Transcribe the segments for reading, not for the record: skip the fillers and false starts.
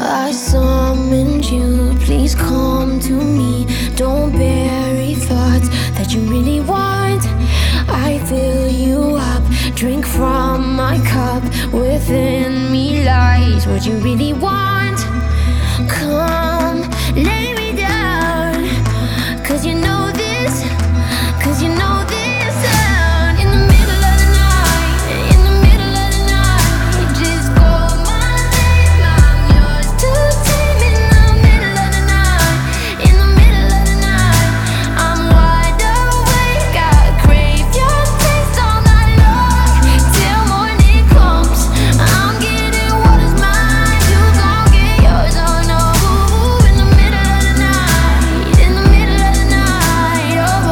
I summoned you, please come to me. Don't bury thoughts that you really want. I fill you up, drink from my cup. Within me lies what you really want. Come, lay me down, 'cause you know this, 'cause you know this sound. In the middle of the night, in the middle of the night, just call my name, I'm yours to tame. In the middle of the night, in the middle of the night, I'm wide awake, I crave your taste all night long. Till morning comes, I'm getting what is mine, you gon' get yours, oh no. In the middle of the night, in the middle of the night, oh.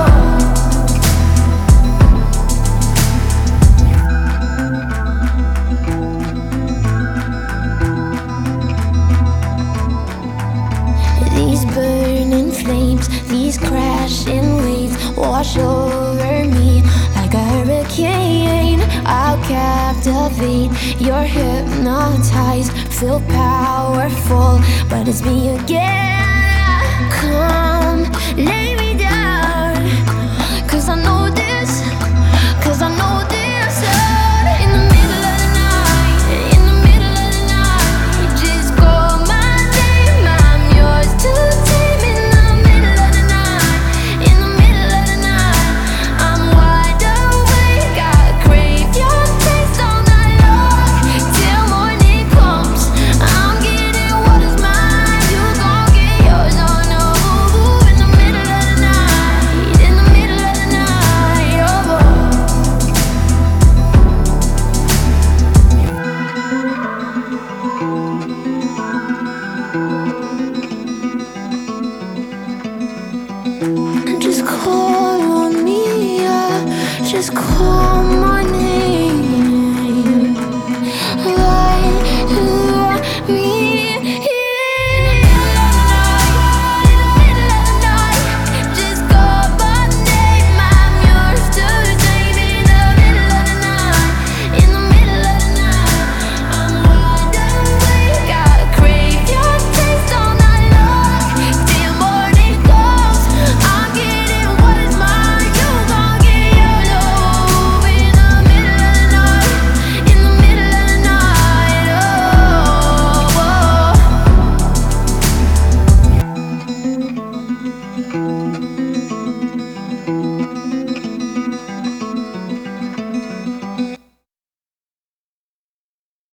These burning flames, these crashing waves wash over me like a hurricane. I'll captivate, you're hypnotized, feel powerful, but it's me again. Come, lay me down, 'cause I know this, 'cause I know this sound. In the middle of the night, in the middle of the night, just call my name, I'm yours to tame. In the middle of the night, in the middle of the night, I'm wide awake, I crave your taste all night long. Till morning comes, I'm getting what is mine, you gon' get yours, oh no. In the middle of the night, in the middle of the night, oh. Just call on me, yeah. Just call my